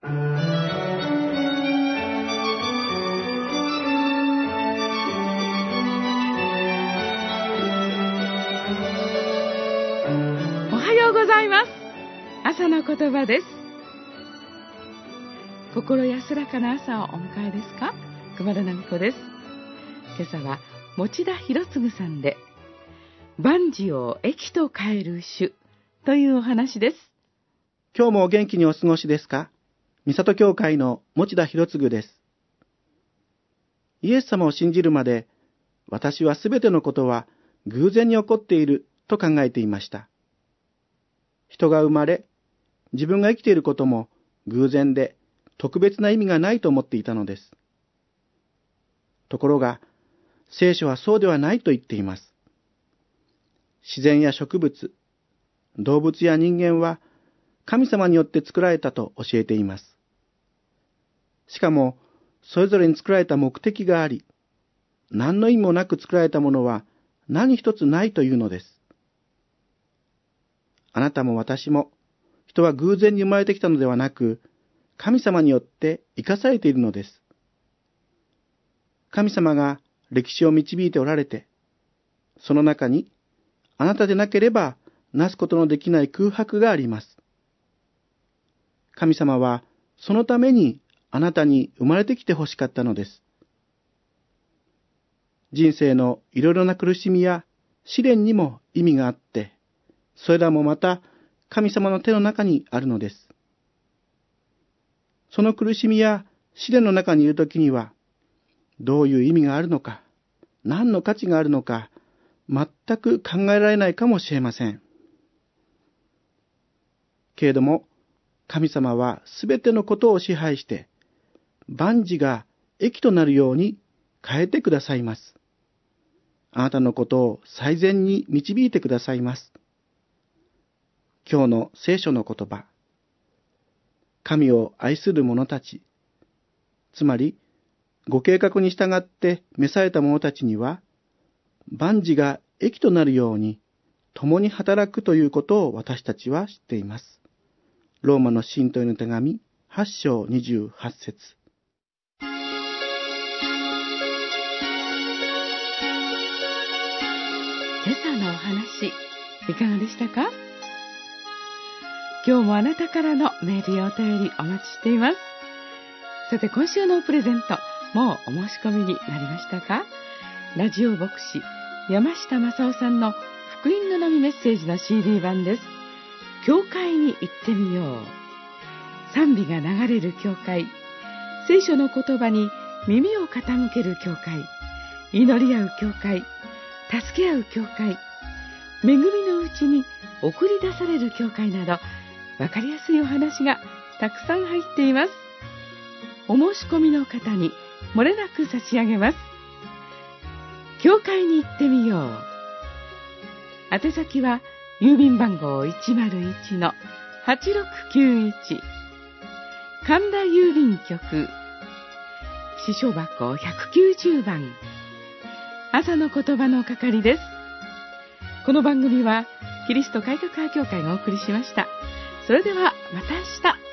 おはようございます。朝の言葉です。心安らかな朝をお迎えですか？熊田奈美子です。今朝は持田博次さんで、万事を益と変える主というお話です。 今日もお元気にお過ごしですか？三郷教会の持田博次です。イエス様を信じるまで、私はすべてのことは偶然に起こっていると考えていました。人が生まれ、自分が生きていることも偶然で特別な意味がないと思っていたのです。ところが、聖書はそうではないと言っています。自然や植物、動物や人間は神様によって作られたと教えています。しかも、それぞれに作られた目的があり、何の意味もなく作られたものは何一つないというのです。あなたも私も、人は偶然に生まれてきたのではなく、神様によって生かされているのです。神様が歴史を導いておられて、その中にあなたでなければなすことのできない空白があります。神様はそのためにあなたに生まれてきてほしかったのです。人生のいろいろな苦しみや試練にも意味があって、それらもまた神様の手の中にあるのです。その苦しみや試練の中にいるときには、どういう意味があるのか、何の価値があるのか、全く考えられないかもしれません。けれども、神様はすべてのことを支配して、万事が益となるように変えてくださいます。あなたのことを最善に導いてくださいます。今日の聖書の言葉。神を愛する者たち、つまり、ご計画に従って召された者たちには、万事が益となるように、共に働くということを私たちは知っています。ローマの信徒への手紙、8章28節。 今朝のお話、いかがでしたか？今日もあなたからのメールやお便りお待ちしています。さて、今週のプレゼント、もうお申し込みになりましたか？ラジオ牧師山下正夫さんの福音の波メッセージの CD 版です。教会に行ってみよう。賛美が流れる教会、聖書の言葉に耳を傾ける教会、祈り合う教会、助け合う教会、恵みのうちに送り出される教会など、わかりやすいお話がたくさん入っています。お申し込みの方に漏れなく差し上げます。教会に行ってみよう。宛先は郵便番号 101-8691 神田郵便局支所箱190番、朝の言葉の係です。この番組はキリスト改革派教会がお送りしました。それではまた明日。